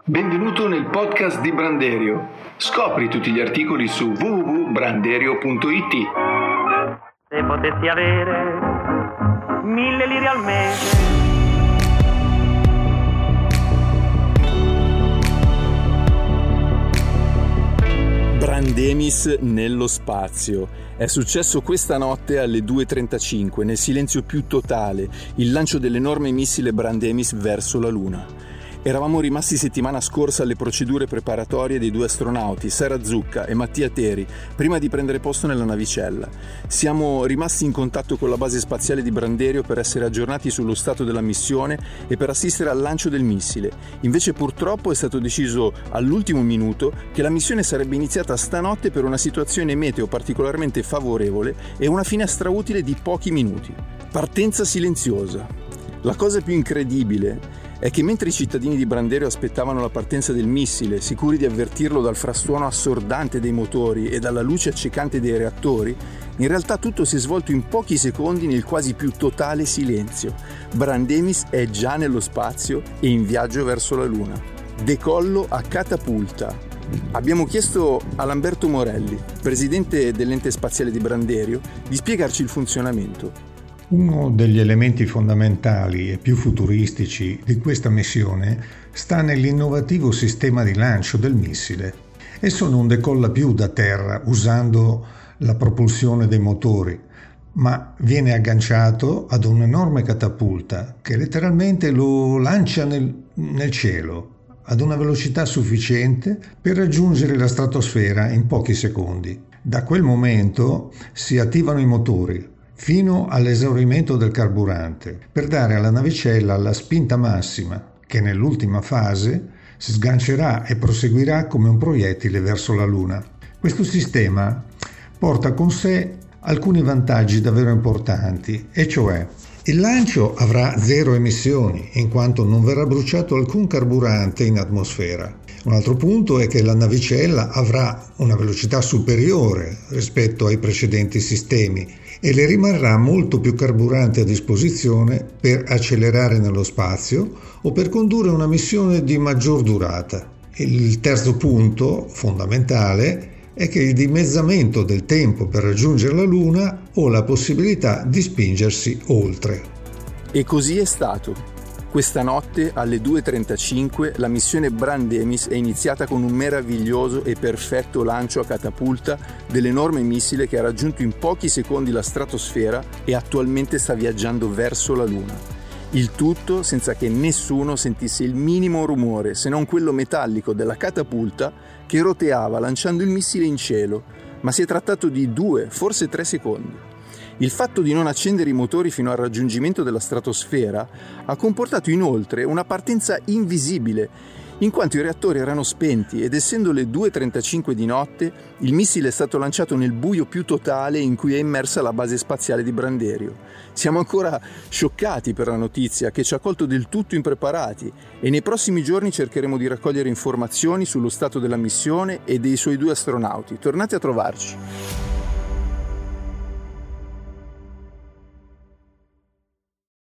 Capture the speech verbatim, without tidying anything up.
Benvenuto nel podcast di Branderio. Scopri tutti gli articoli su w w w punto branderio punto i t. Se potessi avere mille lire al mese. Brandemis nello spazio. È successo questa notte alle due e trentacinque, nel silenzio più totale, il lancio dell'enorme missile Brandemis verso la Luna. Eravamo rimasti settimana scorsa alle procedure preparatorie dei due astronauti, Sara Zucca e Mattia Teri, prima di prendere posto nella navicella. Siamo rimasti in contatto con la base spaziale di Branderio per essere aggiornati sullo stato della missione e per assistere al lancio del missile. Invece purtroppo è stato deciso all'ultimo minuto che la missione sarebbe iniziata stanotte per una situazione meteo particolarmente favorevole e una finestra utile di pochi minuti. Partenza silenziosa. La cosa più incredibile è che mentre i cittadini di Branderio aspettavano la partenza del missile, sicuri di avvertirlo dal frastuono assordante dei motori e dalla luce accecante dei reattori, in realtà tutto si è svolto in pochi secondi nel quasi più totale silenzio. Brandemis è già nello spazio e in viaggio verso la Luna. Decollo a catapulta. Abbiamo chiesto a Lamberto Morelli, presidente dell'ente spaziale di Branderio, di spiegarci il funzionamento. Uno degli elementi fondamentali e più futuristici di questa missione sta nell'innovativo sistema di lancio del missile. Esso non decolla più da terra usando la propulsione dei motori, ma viene agganciato ad un'enorme catapulta che letteralmente lo lancia nel, nel cielo ad una velocità sufficiente per raggiungere la stratosfera in pochi secondi. Da quel momento si attivano i motori fino all'esaurimento del carburante, per dare alla navicella la spinta massima, che nell'ultima fase si sgancerà e proseguirà come un proiettile verso la Luna. Questo sistema porta con sé alcuni vantaggi davvero importanti, e cioè il lancio avrà zero emissioni, in quanto non verrà bruciato alcun carburante in atmosfera. Un altro punto è che la navicella avrà una velocità superiore rispetto ai precedenti sistemi e le rimarrà molto più carburante a disposizione per accelerare nello spazio o per condurre una missione di maggior durata. Il terzo punto fondamentale è che il dimezzamento del tempo per raggiungere la Luna o la possibilità di spingersi oltre. E così è stato. Questa notte alle due e trentacinque la missione Brandemis è iniziata con un meraviglioso e perfetto lancio a catapulta dell'enorme missile che ha raggiunto in pochi secondi la stratosfera e attualmente sta viaggiando verso la Luna. Il tutto senza che nessuno sentisse il minimo rumore, se non quello metallico della catapulta che roteava lanciando il missile in cielo, ma si è trattato di due, forse tre secondi. Il fatto di non accendere i motori fino al raggiungimento della stratosfera ha comportato inoltre una partenza invisibile, in quanto i reattori erano spenti ed essendo le due e trentacinque di notte, il missile è stato lanciato nel buio più totale in cui è immersa la base spaziale di Branderio. Siamo ancora scioccati per la notizia che ci ha colto del tutto impreparati e nei prossimi giorni cercheremo di raccogliere informazioni sullo stato della missione e dei suoi due astronauti. Tornate a trovarci.